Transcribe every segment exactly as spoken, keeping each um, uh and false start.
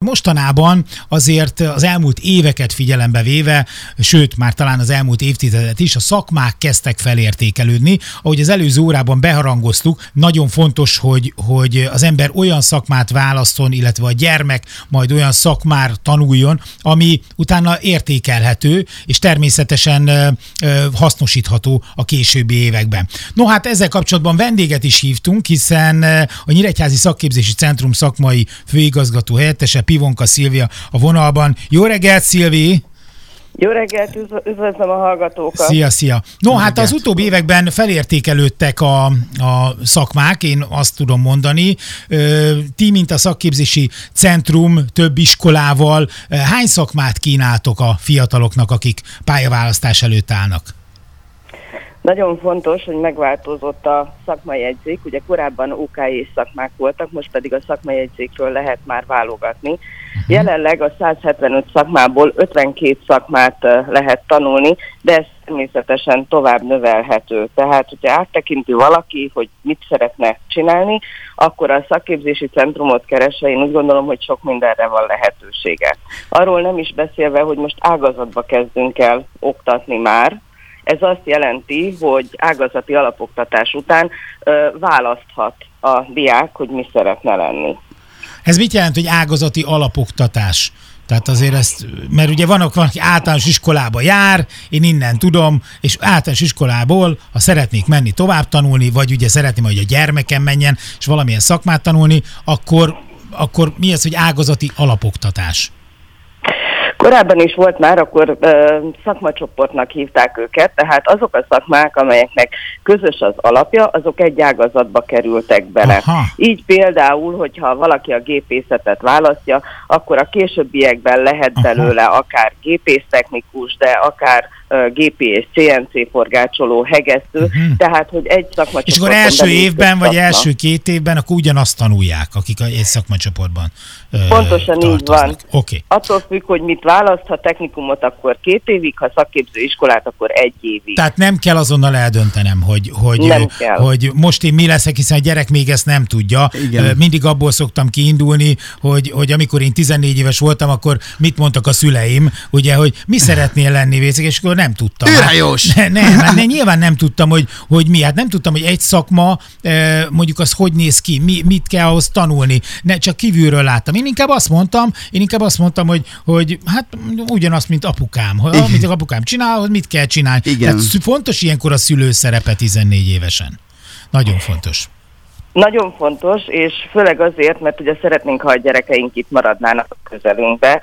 mostanában azért az elmúlt éveket figyelembe véve, sőt, már talán az elmúlt évtizedet is, a szakmák kezdtek felértékelődni. Ahogy az előző órában beharangoztuk, nagyon fontos, hogy, hogy az ember olyan szakmát választon, illetve a gyermek majd olyan szakmár tanuljon, ami utána értékelhető, és természetesen ö, ö, hasznosítható a későbbi években. No hát ezzel kapcsolatban vendéget is hívtunk, hiszen a Nyíregyházi Szakképzési Centrum szakmai főigazgató helyettese, Pivonka Szilvia a vonalban. Jó reggelt, Szilvi! Jó reggelt, üdvözlöm a hallgatókat! Szia, szia! No, hát az utóbbi években felértékelődtek a, a szakmák, én azt tudom mondani. Ti, mint a Szakképzési Centrum több iskolával, hány szakmát kínáltok a fiataloknak, akik pályaválasztás előtt állnak? Nagyon fontos, hogy megváltozott a szakmajegyzék. Ugye korábban ó ká é szakmák voltak, most pedig a szakmajegyzékről lehet már válogatni. Uh-huh. Jelenleg a száz hetvenöt szakmából ötvenkét szakmát lehet tanulni, de ez természetesen tovább növelhető. Tehát, hogyha áttekinti valaki, hogy mit szeretne csinálni, akkor a szakképzési centrumot keresve én úgy gondolom, hogy sok mindenre van lehetősége. Arról nem is beszélve, hogy most ágazatba kezdünk el oktatni már. Ez azt jelenti, hogy ágazati alapoktatás után ö, választhat a diák, hogy mi szeretne lenni. Ez mit jelent, hogy ágazati alapoktatás? Tehát azért ezt, mert ugye vannak, van, aki általános iskolába jár, én innen tudom, és általános iskolából, ha szeretnék menni tovább tanulni, vagy ugye szeretném, hogy a gyermekem menjen, és valamilyen szakmát tanulni, akkor, akkor mi ez, hogy ágazati alapoktatás? Korábban is volt már, akkor ö, szakmacsoportnak hívták őket, tehát azok a szakmák, amelyeknek közös az alapja, azok egy ágazatba kerültek bele. Aha. Így például, hogyha valaki a gépészetet választja, akkor a későbbiekben lehet Aha. belőle akár gépésztechnikus, de akár uh, gé pé és cé en cé forgácsoló, hegesztő, uh-huh. tehát, hogy egy szakmacsoportban... És akkor első évben, vagy szakma. első két évben, akkor ugyanazt tanulják, akik egy szakmacsoportban uh, Pontosan így van. Okay. Attól függ, hogy mit választ, ha technikumot, akkor két évig, ha szakképző iskolát, akkor egy évig. Tehát nem kell azonnal eldöntenem, hogy, hogy, hogy most én mi leszek, hiszen a gyerek még ezt nem tudja. Igen. Mindig abból szoktam kiindulni, hogy, hogy amikor én tizennégy éves voltam, akkor mit mondtak a szüleim, ugye, hogy mi szeretnél lenni vészek, és akkor nem tudtam. Űrhajós! Hát, nem, nem, nem, nyilván nem tudtam, hogy, hogy mi. Hát nem tudtam, hogy egy szakma, mondjuk az hogy néz ki, mi, mit kell ahhoz tanulni. Ne, csak kívülről láttam. Én inkább azt mondtam, én inkább azt mondtam, hogy, hogy hát ugyanazt, mint apukám. Ha, amit apukám csinál, mit kell csinálni. Igen. Tehát fontos ilyenkor a szülő szerepe tizennégy évesen. Nagyon fontos. Nagyon fontos, és főleg azért, mert ugye szeretnénk, ha a gyerekeink itt maradnának a közelünkbe.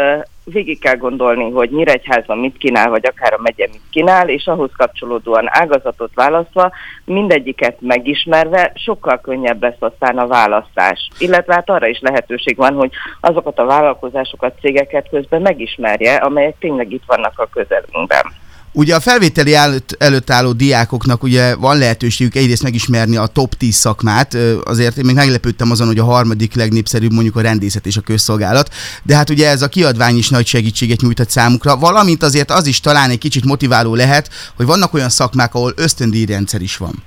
Végig kell gondolni, hogy Nyíregyházban mit kínál, vagy akár a megye mit kínál, és ahhoz kapcsolódóan ágazatot választva, mindegyiket megismerve sokkal könnyebb lesz aztán a választás. Illetve hát arra is lehetőség van, hogy azokat a vállalkozásokat, cégeket közben megismerje, amelyek tényleg itt vannak a közelünkben. Ugye a felvételi előtt, előtt álló diákoknak ugye van lehetőségük egyrészt megismerni a top tíz szakmát, azért én még meglepődtem azon, hogy a harmadik legnépszerűbb mondjuk a rendészet és a közszolgálat, de hát ugye ez a kiadvány is nagy segítséget nyújtott számukra, valamint azért az is talán egy kicsit motiváló lehet, hogy vannak olyan szakmák, ahol ösztöndíjrendszer is van.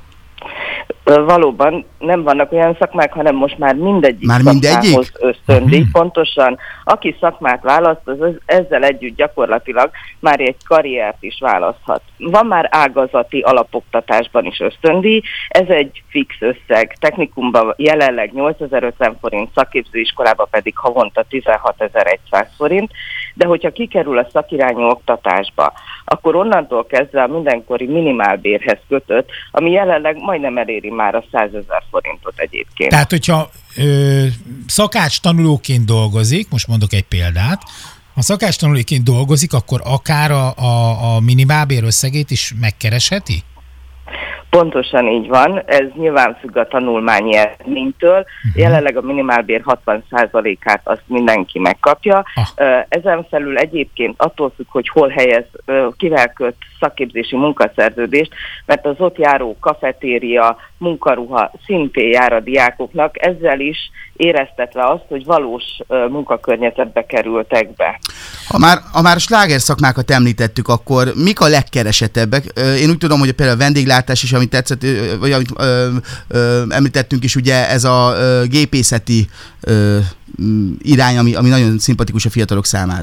Valóban nem vannak olyan szakmák, hanem most már mindegyik már szakmához ösztöndíj. Uh-huh. Pontosan, aki szakmát választ, az ezzel együtt gyakorlatilag már egy karriert is választhat. Van már ágazati alapoktatásban is ösztöndíj, ez egy fix összeg. Technikumban jelenleg nyolcezer-ötven forint, szakképzőiskolában pedig havonta tizenhatezer-száz forint, de hogyha kikerül a szakirányú oktatásba, akkor onnantól kezdve a mindenkori minimálbérhez kötött, ami jelenleg majdnem eléri már a százezer forintot egyébként. Tehát, hogyha ö, szakács tanulóként dolgozik, most mondok egy példát, ha szakács tanulóként dolgozik, akkor akár a, a, a minimálbér összegét is megkeresheti? Pontosan így van, ez nyilván függ a tanulmányi eredménytől. Uh-huh. Jelenleg a minimálbér hatvan százalékát azt mindenki megkapja. Ah. Ezen felül egyébként attól függ, hogy hol helyez, kivel köt szakképzési munkaszerződést, mert az ott járó kafetéria, munkaruha szintén jár a diákoknak, ezzel is éreztetve azt, hogy valós munkakörnyezetbe kerültek be. Ha már, ha már a sláger szakmákat említettük, akkor mik a legkeresettebbek? Én úgy tudom, hogy például a vendéglátás is, amit tetszett, vagy amit ö, ö, említettünk is, ugye ez a ö, gépészeti ö, irány, ami, ami nagyon szimpatikus a fiatalok számára.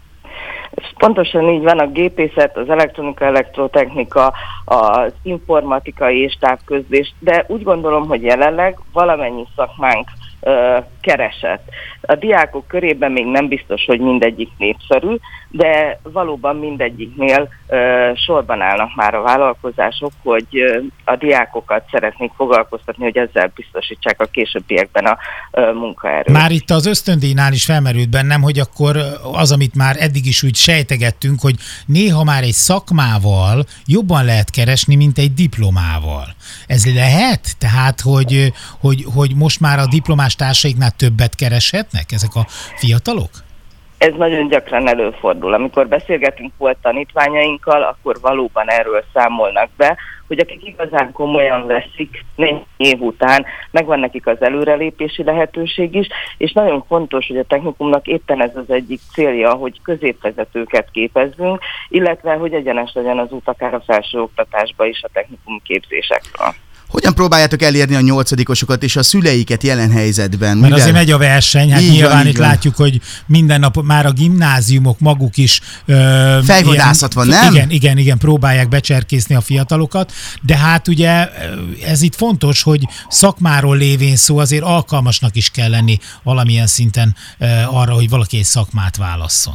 Pontosan így van, a gépészet, az elektronika, elektrotechnika, az informatikai és távközlés, de úgy gondolom, hogy jelenleg valamennyi szakmánk ö, keresett. A diákok körében még nem biztos, hogy mindegyik népszerű, de valóban mindegyiknél ö, sorban állnak már a vállalkozások, hogy ö, a diákokat szeretnék foglalkoztatni, hogy ezzel biztosítsák a későbbiekben a ö, munkaerőt. Már itt az ösztöndíjnál is felmerült bennem, hogy akkor az, amit már eddig is úgy sejtegettünk, hogy néha már egy szakmával jobban lehet keresni, mint egy diplomával. Ez lehet? Tehát, hogy, hogy, hogy most már a diplomás társaiknál többet kereshetnek ezek a fiatalok? Ez nagyon gyakran előfordul. Amikor beszélgetünk volt tanítványainkkal, akkor valóban erről számolnak be, hogy akik igazán komolyan veszik, négy év után megvan nekik az előrelépési lehetőség is, és nagyon fontos, hogy a technikumnak éppen ez az egyik célja, hogy középvezetőket képezzünk, illetve hogy egyenes legyen az út akár a felsőoktatásba is a technikum képzésekről. Hogyan próbáljátok elérni a nyolcadikosokat és a szüleiket jelen helyzetben? Mert Mivel... azért megy a verseny, hát így nyilván van, itt van. látjuk, hogy minden nap már a gimnáziumok maguk is ö, fejvadászat van, nem? Igen, igen, igen, próbálják becserkészni a fiatalokat, de hát ugye ez itt fontos, hogy szakmáról lévén szó, azért alkalmasnak is kell lenni valamilyen szinten ö, arra, hogy valaki egy szakmát válasszon.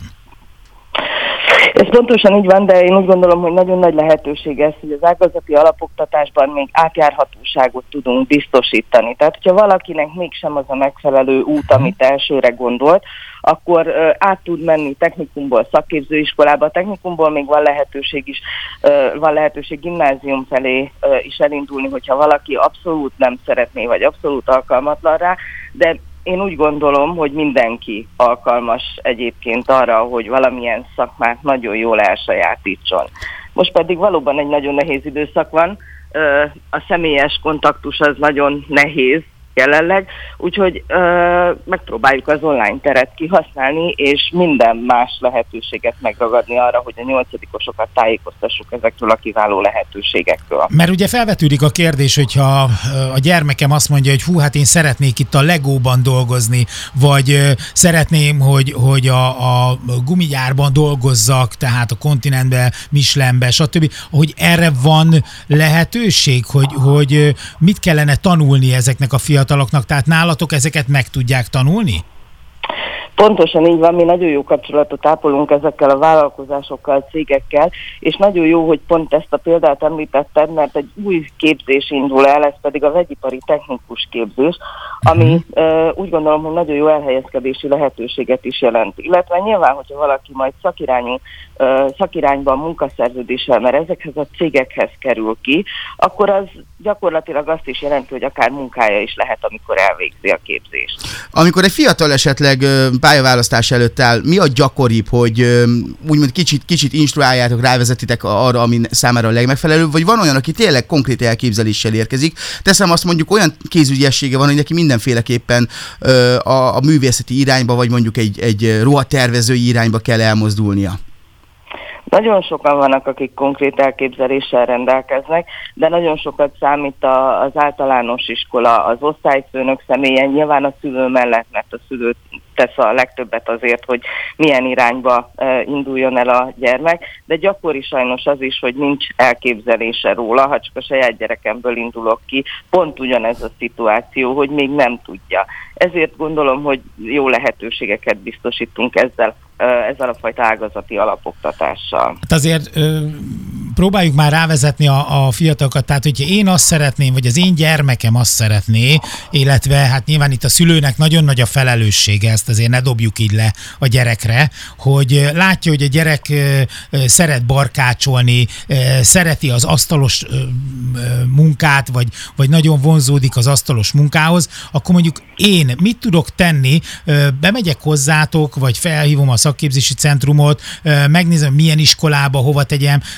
Ez pontosan így van, de én úgy gondolom, hogy nagyon nagy lehetőség ez, hogy az ágazati alapoktatásban még átjárhatóságot tudunk biztosítani. Tehát, hogyha valakinek mégsem az a megfelelő út, amit elsőre gondolt, akkor uh, át tud menni technikumból szakképzőiskolába. A technikumból még van lehetőség is, uh, van lehetőség gimnázium felé uh, is elindulni, hogyha valaki abszolút nem szeretné, vagy abszolút alkalmatlan rá, de én úgy gondolom, hogy mindenki alkalmas egyébként arra, hogy valamilyen szakmát nagyon jól elsajátítson. Most pedig valóban egy nagyon nehéz időszak van, a személyes kontaktus az nagyon nehéz jelenleg, úgyhogy ö, megpróbáljuk az online teret kihasználni, és minden más lehetőséget megragadni arra, hogy a nyolcadikosokat tájékoztassuk ezekről a kiváló lehetőségekről. Mert ugye felvetődik a kérdés, hogyha a gyermekem azt mondja, hogy hú, hát én szeretnék itt a Legóban dolgozni, vagy szeretném, hogy, hogy a, a gumigyárban dolgozzak, tehát a Continentben, Michelinben, stb. Hogy erre van lehetőség, hogy, hogy mit kellene tanulni ezeknek a fiataloknak, tehát nálatok ezeket meg tudják tanulni? Pontosan így van, mi nagyon jó kapcsolatot ápolunk ezekkel a vállalkozásokkal, cégekkel, és nagyon jó, hogy pont ezt a példát említetted, mert egy új képzés indul el, ez pedig a vegyipari technikus képzés, ami uh, úgy gondolom, hogy nagyon jó elhelyezkedési lehetőséget is jelent. Illetve nyilván, hogyha valaki majd szakirányú, uh, szakirányban munkaszerződéssel, mert ezekhez a cégekhez kerül ki, akkor az gyakorlatilag azt is jelenti, hogy akár munkája is lehet, amikor elvégzi a képzést. Amikor egy fiatal esetleg pályaválasztás előtt áll, mi a gyakoribb, hogy úgymond kicsit, kicsit instruáljátok, rávezetitek arra, ami számára a legmegfelelőbb, vagy van olyan, aki tényleg konkrét elképzeléssel érkezik? Teszem azt, mondjuk olyan kézügyessége van, hogy neki mindenféleképpen a, a művészeti irányba, vagy mondjuk egy, egy ruhatervezői irányba kell elmozdulnia. Nagyon sokan vannak, akik konkrét elképzeléssel rendelkeznek, de nagyon sokat számít a, az általános iskola, az osztályfőnök személyen, nyilván a szülő mellett, mert a szülő tesz a legtöbbet azért, hogy milyen irányba e, induljon el a gyermek, de gyakori sajnos az is, hogy nincs elképzelése róla, ha csak a saját gyerekemből indulok ki, pont ugyanez a szituáció, hogy még nem tudja. Ezért gondolom, hogy jó lehetőségeket biztosítunk ezzel, ezzel a fajta ágazati alapoktatással. Hát azért ö, próbáljuk már rávezetni a, a fiatalokat, tehát hogyha én azt szeretném, vagy az én gyermekem azt szeretné, illetve hát nyilván itt a szülőnek nagyon nagy a felelőssége, ezt azért ne dobjuk így le a gyerekre, hogy látja, hogy a gyerek ö, ö, szeret barkácsolni, ö, szereti az asztalos ö, ö, munkát, vagy, vagy nagyon vonzódik az asztalos munkához, akkor mondjuk én mit tudok tenni, ö, bemegyek hozzátok, vagy felhívom a szakképzési centrumot, megnézem, milyen iskolába, hova tegyem, de ugyanez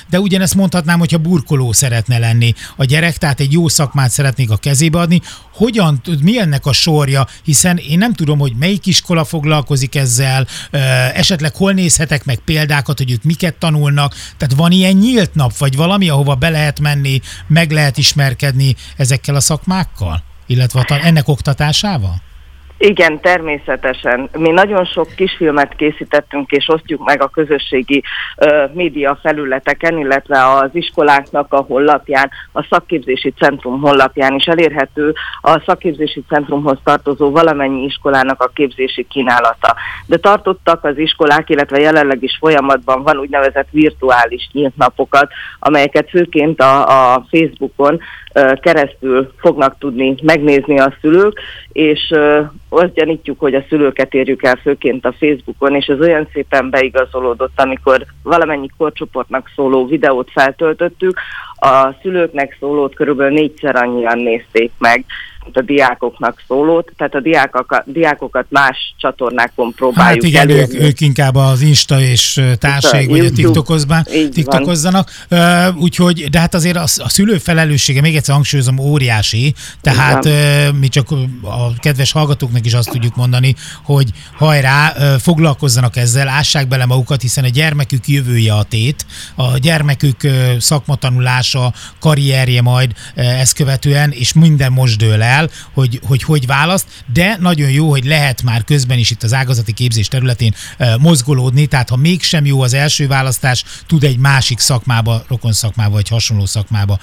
ugyanezt mondhatnám, hogyha burkoló szeretne lenni a gyerek, tehát egy jó szakmát szeretnék a kezébe adni. Hogyan, mi ennek a sorja? Hiszen én nem tudom, hogy melyik iskola foglalkozik ezzel, esetleg hol nézhetek meg példákat, hogy ők miket tanulnak. Tehát van ilyen nyílt nap, vagy valami, ahova be lehet menni, meg lehet ismerkedni ezekkel a szakmákkal? Illetve ennek oktatásával? Igen, természetesen. Mi nagyon sok kisfilmet készítettünk, és osztjuk meg a közösségi uh, média felületeken, illetve az iskoláknak a honlapján, a szakképzési centrum honlapján is elérhető a szakképzési centrumhoz tartozó valamennyi iskolának a képzési kínálata. De tartottak az iskolák, illetve jelenleg is folyamatban van úgynevezett virtuális nyílt napokat, amelyeket főként a, a Facebookon uh, keresztül fognak tudni megnézni a szülők, és uh, azt gyanítjuk, hogy a szülőket érjük el főként a Facebookon, és ez olyan szépen beigazolódott, amikor valamennyi korcsoportnak szóló videót feltöltöttük, a szülőknek szólót körülbelül négyszer annyian nézték meg, mint a diákoknak szólót, tehát a diákokat, diákokat más csatornákon próbáljuk Hát igen, ők, elérni. ők inkább az Insta és társég, vagy a TikTokozban, TikTokozzanak, uh, úgyhogy, de hát azért a, a szülő felelőssége, még egyszer hangsúlyozom, óriási, tehát uh, mi csak a kedves hallgatóknak is azt tudjuk mondani, hogy hajrá, uh, foglalkozzanak ezzel, ássák bele magukat, hiszen a gyermekük jövője a tét, a gyermekük uh, szakmatanulása, karrierje majd uh, ezt követően, és minden most dől el, hogy, hogy hogy választ, de nagyon jó, hogy lehet már közben is itt az ágazati képzés területén e, mozgolódni, tehát ha mégsem jó az első választás, tud egy másik szakmába, rokon szakmába, vagy hasonló szakmába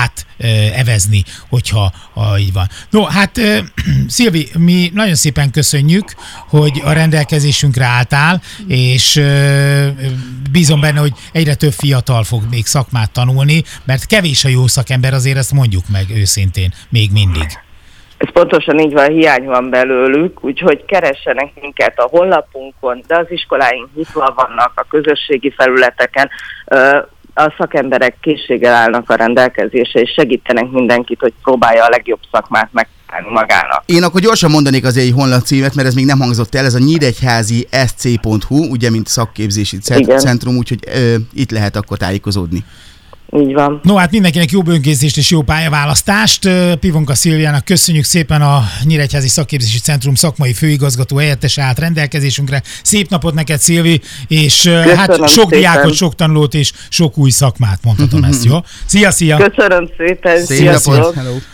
átevezni, e, hogyha ha így van. No, hát e, Szilvi, mi nagyon szépen köszönjük, hogy a rendelkezésünkre álltál, és e, bízom benne, hogy egyre több fiatal fog még szakmát tanulni, mert kevés a jó szakember, azért ezt mondjuk meg őszintén, még mindig. Ez pontosan így van, hiány van belőlük, úgyhogy keressenek minket a honlapunkon, de az iskoláink nyitva vannak a közösségi felületeken, a szakemberek készséggel állnak a rendelkezésre, és segítenek mindenkit, hogy próbálja a legjobb szakmát megtalálni magának. Én akkor gyorsan mondanék azért egy honlapcímet, mert ez még nem hangzott el, ez a nyíregyházi es cé pont hú, ugye, mint szakképzési Igen. centrum, úgyhogy ö, itt lehet akkor tájékozódni. Így van. No, hát mindenkinek jó önkészítést és jó pályaválasztást. Pivonka Szilviának köszönjük szépen, a Nyíregyházi Szakképzési Centrum szakmai főigazgató helyettese állt rendelkezésünkre. Szép napot neked, Szilvi, és köszönöm hát sok szépen. Diákot, sok tanulót és sok új szakmát, mondhatom ezt, jó? Szia, szia! Köszönöm szépen! Szép napot! Hello.